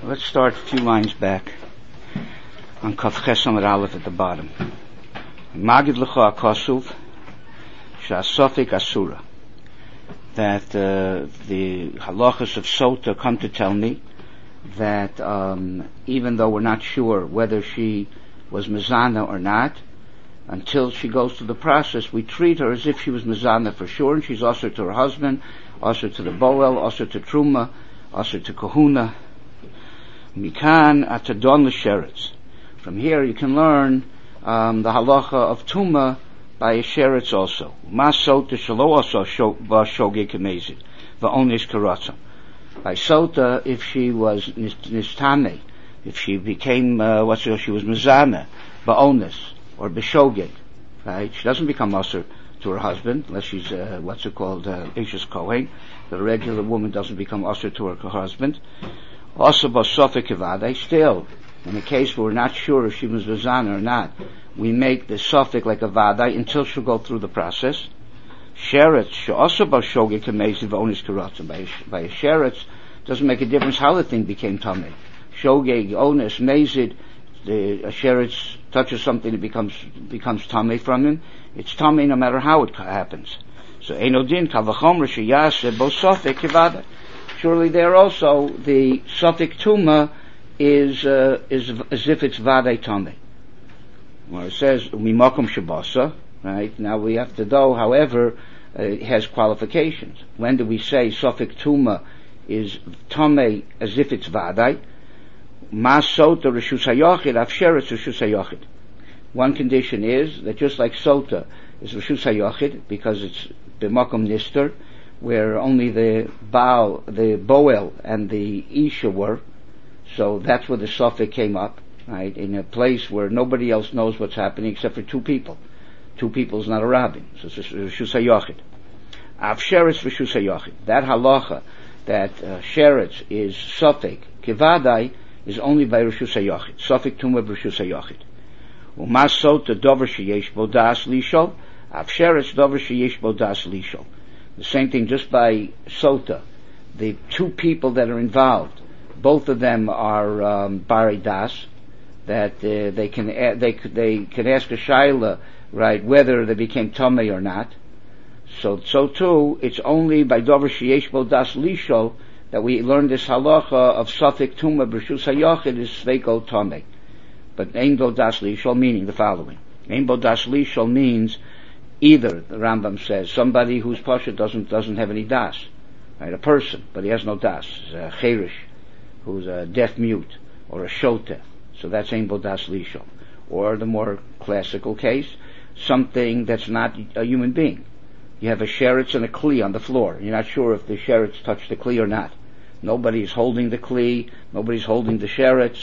Let's start a few lines back on Kaf Ches Amud Aleph at the bottom. Magid Lecha Akasuv Shasofik Asura. That the halachas of Sota come to tell me that even though we're not sure whether she was Mizana or not, until she goes through the process, we treat her as if she was Mizana for sure, and she's also to her husband, also to the Boel, also to Truma, also to Kahuna. Mikan Atadon L'Sheretz. From here you can learn the halacha of Tuma by a sheretz also. Masota shelo also shogeg kamezid va'onis karatzon. By sota, if she was nistame, if she became she was mizana, ba'onis or b'shogeg, right? She doesn't become usher to her husband unless she's Ishes Kohen. The regular woman doesn't become usher to her husband. Also b'sofik kivadai. Still, in a case where we're not sure if she was mizana or not, we make the suffix like a vadai until she'll go through the process. Sheretz, she also b'shogeg kamezid v'onis karatzon. By a sheretz, doesn't make a difference how the thing became tamei. Shogeg, onis, mezid, a sheretz touches something that becomes tamei from him. It's tamei no matter how it happens. So enodin kavachomer sheyaseh b'sofik kivadai. Surely there also the suffix tuma is as if it's vadai tamei. Where it says mimakom shabasa, right? Now we have to know, however, it has qualifications. When do we say suffix tuma is tamei as if it's vadai? Masota reshus hayachid afsheretz reshus hayachid. One condition is that just like sota is reshus hayachid because it's b'makom nister, where only the boel and the isha were, so that's where the suffix came up. Right, in a place where nobody else knows what's happening except for two people. Two people is not a rabbin, so it's Reshus HaYachid. Av sheretz Reshus HaYachid. That halacha, that sheretz is suffix kivadai, is only by Reshus HaYachid. Suffix tumah Reshus HaYachid. Umas sota dover sheyesh bo das lishol. Av sheretz dover sheyesh bo das lishol. The same thing, just by sota, the two people that are involved, both of them are bari das. That they can ask a shaila, right, whether they became tamei or not. So too, it's only by dover sheyesh bo das lishol that we learn this halacha of suffix tuma b'reshus hayachid is sveiko tamei. But ein bo das lishol meaning the following: ein bo das lishol means either, the Rambam says, somebody whose pasha doesn't have any das, right, a person, but he has no das, a cherish, who's a deaf mute or a shota. So that's ein bo das lishol. Or the more classical case, something that's not a human being. You have a sheretz and a kli on the floor. You're not sure if the sheretz touched the kli or not. Nobody's holding the kli. Nobody's holding the sheretz.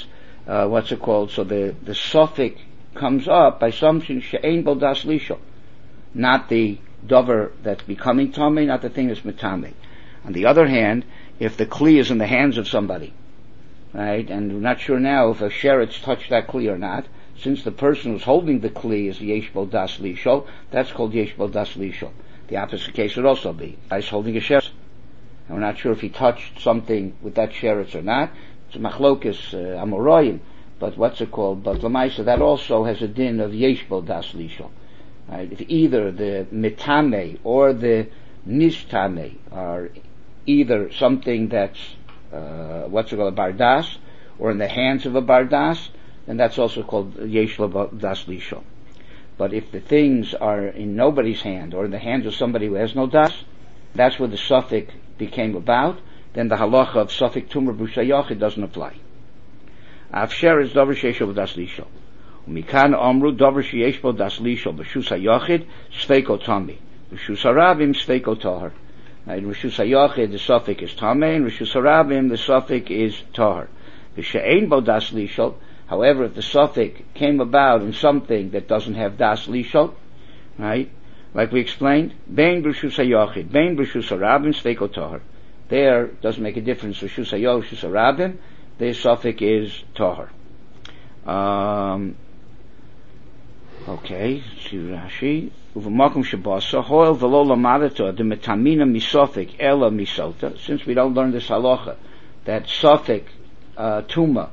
So the suffix comes up by something she'ein bo das lishol. Not the dover that's becoming tamei, not the thing that's metamei. On the other hand, if the kli is in the hands of somebody, right, and we're not sure now if a sheretz touched that kli or not, since the person who's holding the kli is yesh bo das lishol, that's called yesh bo das lishol. The opposite case would also be, he's holding a sheretz, and we're not sure if he touched something with that sheretz or not. It's a machlokes amoroyim, but But lamaisa, that also has a din of yesh bo das lishol. Right? If either the mitame or the nishtame are either something that's a bardas, or in the hands of a bardas, then that's also called yesh das lishol. But if the things are in nobody's hand, or in the hands of somebody who has no das, that's where the suffix became about, then the halacha of suffix tumah b'reshus hayachid doesn't apply. Afsher is dover sheyesh bo das lishol. Umikan amru dover sheyesh bo das lishol b'reshus hayachid sveiko tamei. B'reshus harabim sveiko tahar. In Reshus HaYachid, the suffix is tamei. In Reshus HaRabim, the suffix is tahar. V'she'ein bo das lishol. However, if the suffix came about in something that doesn't have das lishol, right, like we explained, bein b'Reshus HaYachid, bein b'Reshus HaRabim, sveiko tahar. There doesn't make a difference. Reshus HaYachid, Reshus HaRabim, the suffix is tahar. Okay, see Rashi. Uv'makom shabasa hoil v'lo lamadata the metamina misofik ela misota. Since we don't learn this halacha that suffix tuma,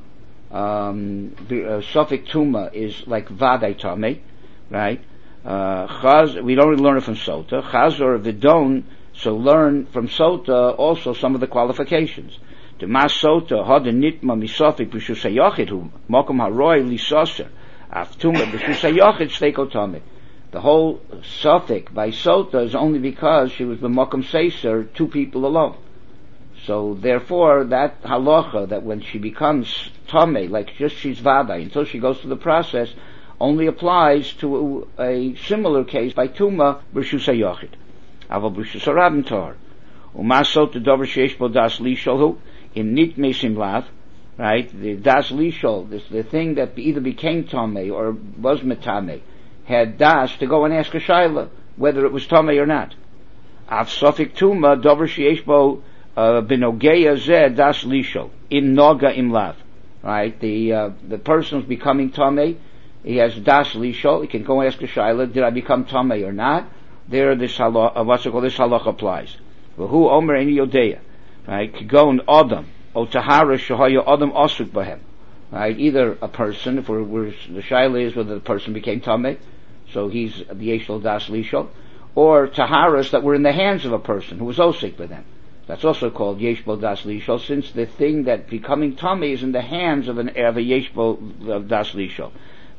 suffix tuma is like vadai tame, right? We don't really learn it from sota. Chaz or vidon, so learn from sota also some of the qualifications. The mas sota hada nitma misafik b'shus hayachid hu mokum haroi lisaser af tuma b'shus hayachid steiko tame. The whole suffix by sota is only because she was b'mokum seiser, two people alone. So therefore, that halacha, that when she becomes tameh, like just she's vadai, until she goes through the process, only applies to a similar case by tuma b'shus hayachid. Aval b'shus harabim tar. Umas sota dover sheish bo das lisholhu in nit mesim lav, right? The das lishol, the thing that either became tameh or was metameh, had das to go and ask a shaila whether it was tameh or not. Av sofik tuma dover sheish bo benogeya zeh das lishol in noga im lav, right? The person who's becoming tameh, he has das lishol. He can go and ask a shaila, did I become tameh or not? There, this halacha, what's it called? This halacha applies. Who omer any yodeya, right? Kigon adam o tahara shahaya adam asuk bahem, right? Either a person, if we're the shaila is whether the person became tameh, so he's the yeshol das lishol, or taharas that were in the hands of a person who was osik by them. That's also called yeshbo das lishol, since the thing that becoming tameh is in the hands of a yeshbo das lishol.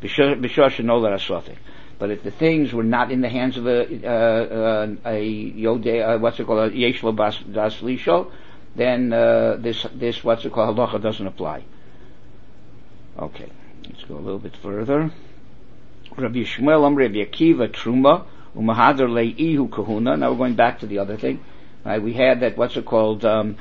But if the things were not in the hands of a yodeh, what's it called, a yeshbo das lishol, then this what's it called, halacha doesn't apply. Okay, let's go a little bit further. Rabbi Yishmael Rabbi Akiva truma umahadar lei'ihu kahuna. Now we're going back to the other thing. Right, we had that, what's it called, Rabbi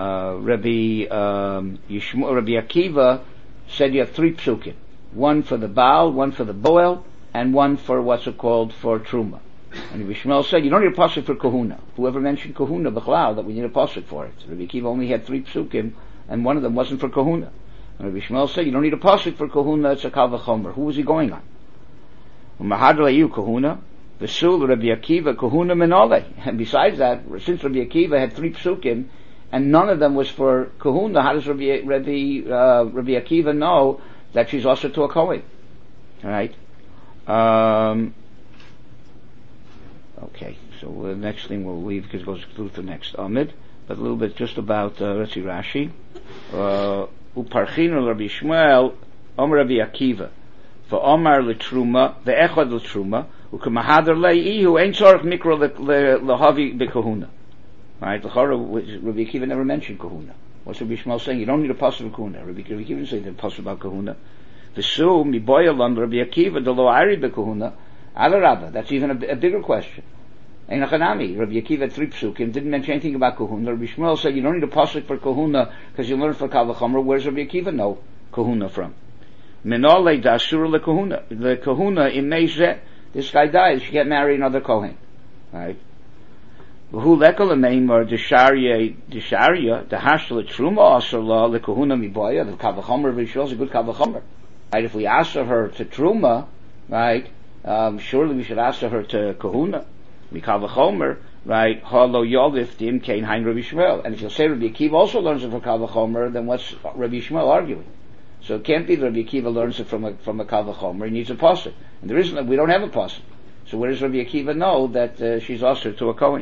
Akiva said you have three psukim. One for the Baal, one for the Boel, and one for what's it called, for Truma. And Rabbi Shmuel said you don't need a pasuk for kahuna. Whoever mentioned kahuna, b'chlal, that we need a pasuk for it. Rabbi Akiva only had three psukim, and one of them wasn't for kahuna. And Rabbi Shmuel said you don't need a pasuk for kahuna, it's a kal v'chomer. Who was he going on? Umahadar lei'ihu kahuna. V'sul Rabbi Akiva kahuna menole. And besides that, since Rabbi Akiva had three psukim, and none of them was for kahuna, how does Rabbi Akiva know that she's also to a kohen? Alright? Okay, so the next thing we'll leave because it goes through the next Amid, but a little bit just about, let's see, Rashi. Uparchinu Rabbi Shmuel, Rabbi Akiva, v'omar l'truma, v'echad l'truma, u'kemahadar lei'ihu, ein tzorach mikro l'havi b'kahuna. Right? Rabbi Akiva never mentioned kahuna. What's Rabbi Shmuel saying? You don't need a pasuk of kahuna. Rabbi Akiva didn't say the pasuk about kahuna. V'su miboyalam Rabbi Akiva delo ari b'kahuna. Alarabba. That's even a bigger question. Ein achanami. Rabbi Akiva had three psukim, didn't mention anything about kahuna. Rabbi Shmuel said you don't need a pasuk for kahuna because you learn for kal v'chomer. Where's Rabbi Akiva know kahuna from? Menole dasur lekahuna. The kahuna in meizeh. This guy dies. She get married another kohen. Right? Who lekal neimer desharia the hashla truma asala lekahuna miboya. The kal v'chomer v'shul is a good kal v'chomer. Right? If we ask her to truma, right? Surely we should ask her to kahuna. Mikal v'chomer, right? Halo yolif dim kain hein Rabbi Shmuel. And if you'll say Rabbi Akiva also learns it from kal v'chomer, then what's Rabbi Shmuel arguing? So it can't be that Rabbi Akiva learns it from a kal v'chomer. He needs a pasuk, and there isn't. We don't have a pasuk. So where does Rabbi Akiva know that she's also to a kohen?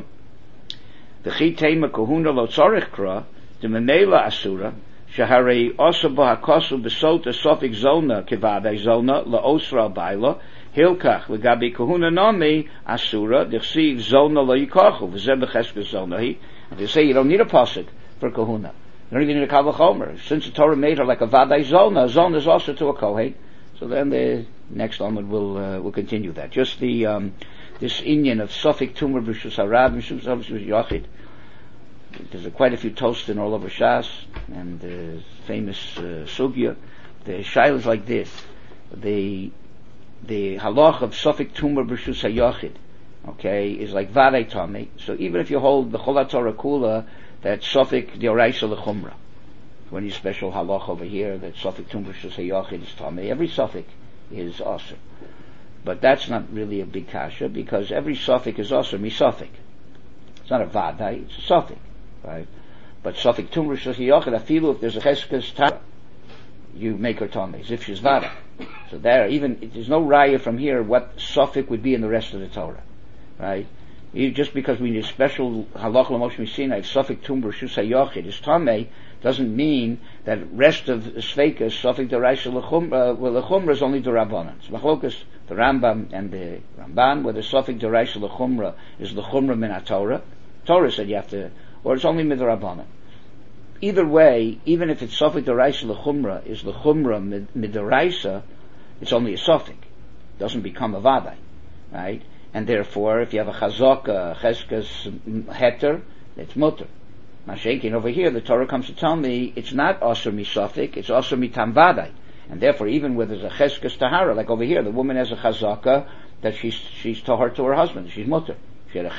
The chitema kahuna lo tzarich kra the memela asura shaharei also b'hakosu b'sota sofik zona kivadei zona laosra baila hilkach legabi kahuna nami asura d'chsiv zona lo yikachu v'zeh b'cheskas zona he. And they say you don't need a pasuk for kahuna. You don't even need a kal v'chomer. Since the Torah made her like a vadai zona is also to a kohen. So then the next Amud will continue that. Just the this inyan of sofik tumor b'shus harab b'shus yachid. There's quite a few toasting all over Shas, and the famous sugya. The shaila is like this: the halach of sofik tumor b'shus hayachid, okay, is like vadei tamei. So even if you hold the cholat Torah kula that sofik d'oraisa lechumra, when you special halach over here that sofik tumor b'shus hayachid is tamei, every sofik is asur. But that's not really a big kasha because every sofik is asur misofik. It's not a vadai; it's a sofik. Right? But sofik tumor b'shus hayachid, afilu if there's a cheskas tara. you make her Tomei, as if she's Vada. So there's no raya from here what suffix would be in the rest of the Torah, right? Just because we need a special halach l'moshe misinai, suffix tum b'rshus hayochid is Tomei, doesn't mean that rest of Sveikas, suffix deraisa l'chumra is only the Rabbanan. So machlokas, the Rambam and the Ramban, whether suffix deraisa l'chumra is l'chumra min ha-Torah. Torah said you have to, or it's only mid Rabbanan. Either way, even if it's suffix deraisa l'chumra is l'chumra mid deraisa, it's only a suffix. It doesn't become a vadai, right? And therefore, if you have a chazaka, cheskas heter, it's mutter. Mashenkin over here, the Torah comes to tell me it's not asur misafik, it's asur mitam vadai. And therefore, even where there's a cheskas tahara, like over here, the woman has a chazaka that she's tahar to her husband, she's mutter. She had a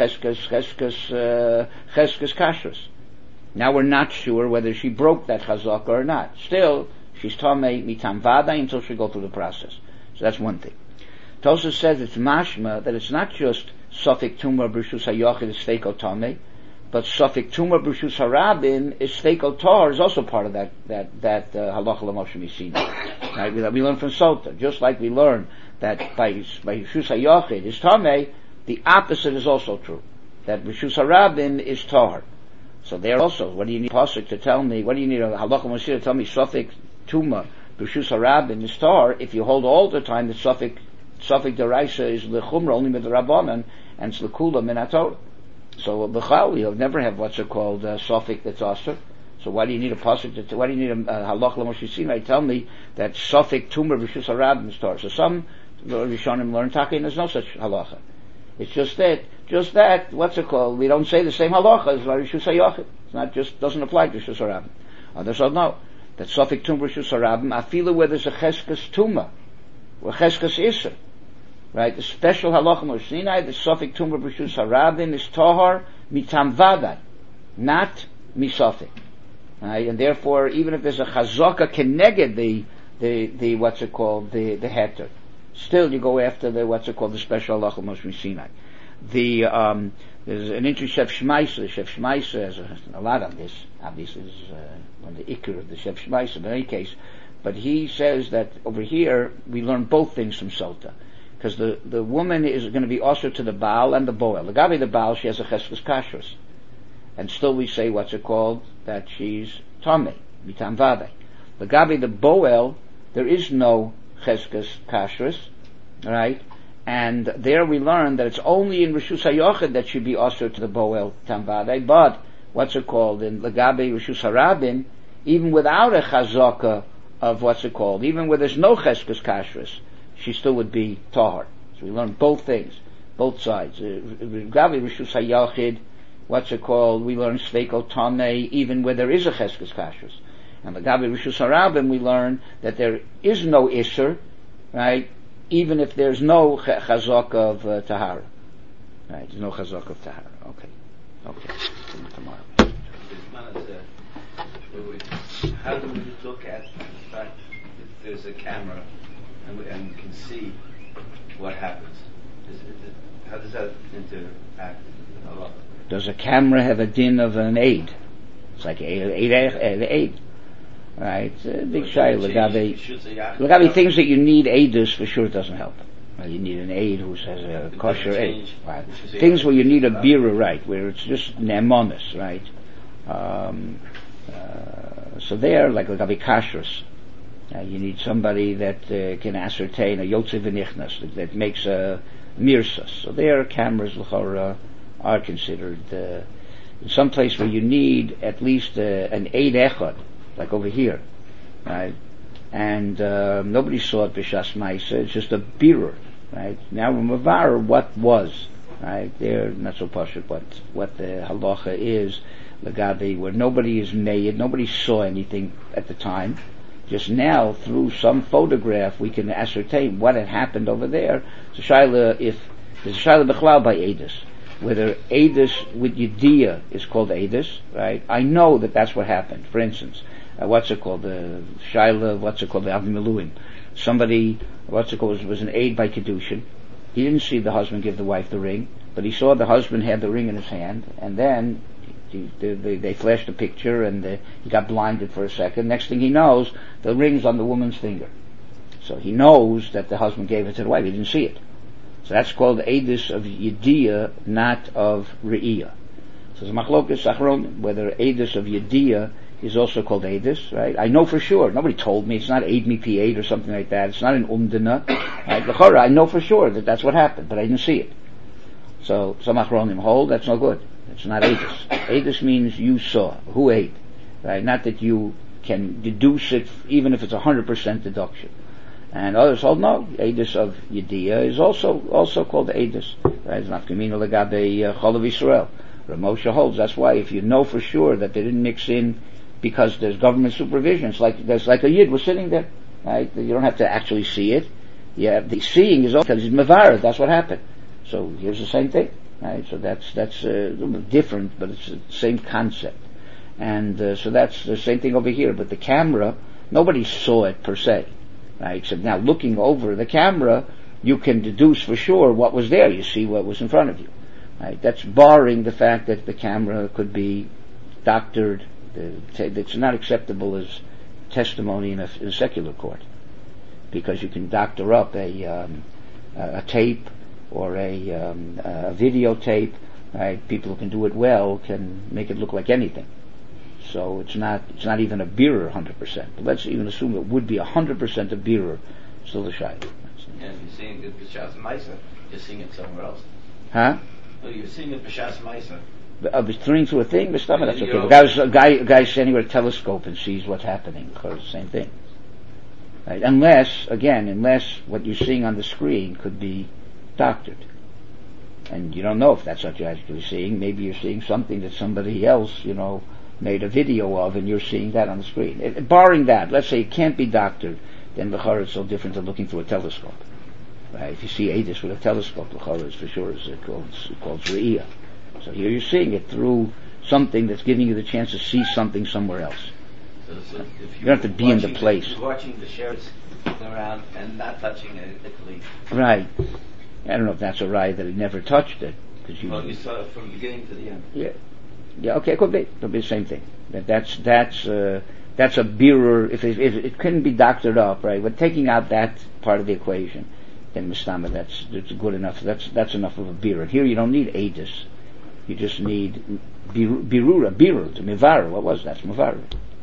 cheskas kashrus. Now we're not sure whether she broke that chazaka or not. Still, she's tamei mitam vadai until she go through the process. So that's one thing. Tosfos says it's mashma that it's not just suffix tumor b'rshus hayochid is steiko tamei, but suffix tumor b'rshus harabin is steiko tar is also part of that halacha l'moshe misinai. Right? We learn from Sota, just like we learn that by b'rshus hayochid is tamei, the opposite is also true. That b'rshus harabin is tar. So there also, what do you need pasuk to tell me? What do you need a halacha l'moshe to tell me suffix tumor b'rshus harabin is tar if you hold all the time that suffix deraisa is l'chumra only with the Rabbanan and it's l'kula min ha-Torah. So b'chal you'll never have what's it called suffix that's asur. So why do you need a pasuk? Why do you need a halach l'moshe sinai? Tell me that suffix tumor b'rshus harabin is tar. So some Rishonim learn takin. There's no such halacha. It's just that what's it called? We don't say the same halacha as b'rshus hayochid. It's not just doesn't apply to b'rshus harabin. Others don't know that suffix tumor b'rshus harabin afilu where there's a cheskas tumor or cheskas iser. Right, the special halacha l'moshe sinai, the suffix tumor b'rshus harabin is tahar mitam vadai, not misafik. Right, and therefore, even if there's a chazaka keneged the what's it called the heter, still you go after the what's it called the special halacha l'moshe sinai. There's an interesting Shef Shmaisa. The Shef Shmaisa has a lot on this. Obviously, this is one of the ikr of the Shef Shmaisa. But in any case, but he says that over here we learn both things from Sota. Because the woman is going to be also to the Baal and the Boel. The Gabi the Baal, she has a cheskas kashrus. And still we say, what's it called? That she's Tomei, mitam vadai. The Gabi the Boel, there is no cheskas kashrus, right? And there we learn that it's only in Rishus HaYochid that should be also to the Boel tam vadai. But, what's it called? In the Gabi Rishus HaRabin, even without a chazaka of what's it called, even where there's no cheskas kashrus, she still would be tahar. So we learn both things, both sides. Gabi Rishus HaYachid, what's it called? We learn Sveiko Tamei, even where there is a Cheskes Kashrus. And the Gabi Rishus HaRabim, we learn that there is no Isser, right? Even if there's no Chazak of Tahara. Right? There's no Chazak of Tahara. Okay. Tomorrow. How do we look at the fact that there's a camera and we can see what happens? How does that interact with Allah? Does a camera have a din of an aid? It's like an aid. Right? Big shayla. Lagabi things that you need aidus for sure doesn't help. Well, you need an aid who has a kosher aid. Right? Things where you need a bira, right? Where it's just nemonis, right? So there, like lagabi kashrus. You need somebody that can ascertain a yotze v'nichnas that makes a mirsas. So there, cameras l'chora are considered in some place where you need at least an eid echad, like over here, right? And nobody saw it b'shas ma'isa. It's just a birur, right? Now mavar what was, right? They're not so pashut what the halacha is, lagabi, where nobody is made, nobody saw anything at the time. Just now, through some photograph, we can ascertain what had happened over there. So Shaila, if there's a Shaila Bechlal by Eidus, whether Eidus with Yediyah is called Eidus, right? I know that that's what happened. For instance, what's it called? The Shaila, the Avimeluim. Somebody, was an aid by Kedushin. He didn't see the husband give the wife the ring, but he saw the husband had the ring in his hand, and then They flashed a picture, and he got blinded for a second. Next thing he knows, the ring's on the woman's finger. So he knows that the husband gave it to the wife. He didn't see it. So that's called Eidus of Yediyah, not of Re'iyah. So the Machlokas Achronim, whether Eidus of Yediyah is also called Eidus, right? I know for sure. Nobody told me. It's not Eid Mipi Eid or something like that. It's not an Umdana. Right? I know for sure that that's what happened, but I didn't see it. So some Achronim hold, that's no good. It's not Eidus. Eidus means you saw. Who ate? Right? Not that you can deduce it, even if it's 100% deduction. And others hold no. Eidus of Yediyah is also called Eidus. Right? It's not Kamina Lagabe Cholav Yisrael. Ramosha holds. That's why if you know for sure that they didn't mix in because there's government supervision, there's like a Yid was sitting there. Right? You don't have to actually see it. Yeah, the seeing is because he's Mevarah. That's what happened. So here's the same thing. Right? So that's a little bit different, but it's the same concept. And so that's the same thing over here. But the camera, nobody saw it per se. Right? Except now looking over the camera, you can deduce for sure what was there. You see what was in front of you. Right? That's barring the fact that the camera could be doctored. It's not acceptable as testimony in a secular court, because you can doctor up a tape or a videotape. Right? People who can do it well can make it look like anything. So it's not even a birur 100%. But let's even assume it would be 100% a birur, still a shayla. Yeah, if you're seeing it b'shas ma'isa, you're seeing it somewhere else. Huh? No, you're seeing it b'shas ma'isa. Turning through a thing, that's okay. A guy standing with a telescope and sees what's happening. It's the same thing. Right? Unless what you're seeing on the screen could be doctored. And you don't know if that's what you're actually seeing. Maybe you're seeing something that somebody else, made a video of, and you're seeing that on the screen. Barring that, let's say it can't be doctored, then l'chara is so different than looking through a telescope. Right? If you see Eidus with a telescope, l'chara is for sure called Re'iyah. So here you're seeing it through something that's giving you the chance to see something somewhere else. So if you don't have to be in the place. You're watching the shirts around and not touching it, Italy. Right. I don't know if that's a right that he never touched it. You saw it from the beginning to the end. Yeah. Okay, it could be the same thing. That's a birur. If it couldn't be doctored up, right? But taking out that part of the equation, then mistama, that's good enough. That's enough of a birur. Here you don't need Eidus. You just need birur to mivar. What was that? Mivar.